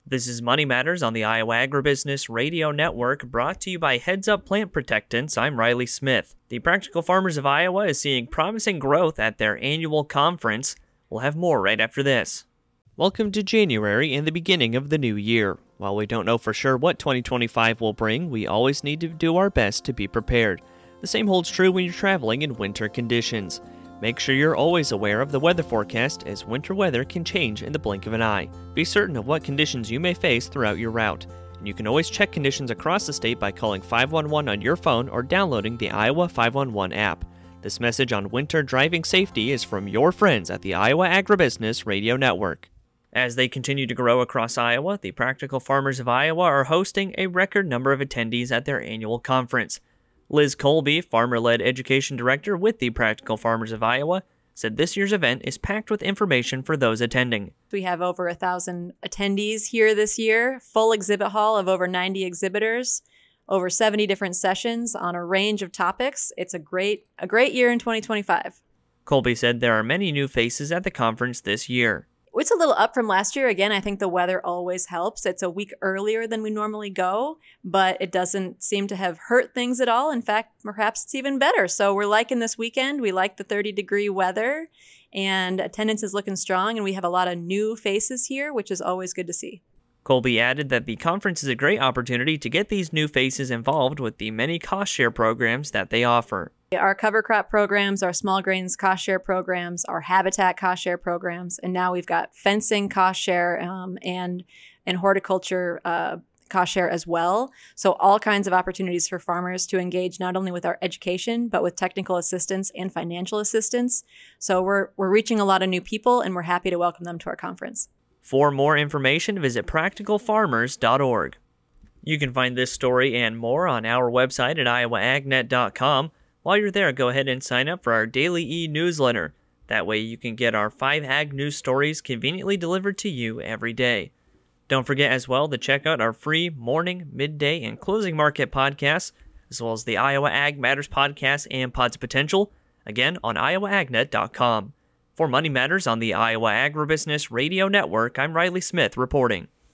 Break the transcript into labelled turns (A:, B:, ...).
A: This is Money Matters on the Iowa Agribusiness Radio Network, brought to you by Heads Up Plant Protectants. I'm Riley Smith. The Practical Farmers of Iowa is seeing promising growth at their annual conference. We'll have more right after this. Welcome to January and the beginning of the new year. While we don't know for sure what 2025 will bring, we always need to do our best to be prepared. The same holds true when you're traveling in winter conditions. Make sure you're always aware of the weather forecast, as winter weather can change in the blink of an eye. Be certain of what conditions you may face throughout your route. And you can always check conditions across the state by calling 511 on your phone or downloading the Iowa 511 app. This message on winter driving safety is from your friends at the Iowa Agribusiness Radio Network. As they continue to grow across Iowa, the Practical Farmers of Iowa are hosting a record number of attendees at their annual conference. Liz Colby, Farmer-Led Education Director with the Practical Farmers of Iowa, said this year's event is packed with information for those attending.
B: We have over 1,000 attendees here this year, full exhibit hall of over 90 exhibitors, over 70 different sessions on a range of topics. It's a great year in 2025.
A: Colby said there are many new faces at the conference this year.
B: It's a little up from last year. Again, I think the weather always helps. It's a week earlier than we normally go, but it doesn't seem to have hurt things at all. In fact, perhaps it's even better. So we're liking this weekend. We like the 30-degree weather, and attendance is looking strong, and we have a lot of new faces here, which is always good to see.
A: Colby added that the conference is a great opportunity to get these new faces involved with the many cost share programs that they offer.
B: Our cover crop programs, our small grains cost share programs, our habitat cost share programs, and now we've got fencing cost share and horticulture cost share as well. So all kinds of opportunities for farmers to engage not only with our education, but with technical assistance and financial assistance. So we're reaching a lot of new people, and we're happy to welcome them to our conference.
A: For more information, visit practicalfarmers.org. You can find this story and more on our website at iowaagnet.com. While you're there, go ahead and sign up for our daily e-newsletter. That way you can get our 5 ag news stories conveniently delivered to you every day. Don't forget as well to check out our free morning, midday, and closing market podcasts, as well as the Iowa Ag Matters podcast and Pods Potential, again on iowaagnet.com. For Money Matters on the Iowa Agribusiness Radio Network, I'm Riley Smith reporting.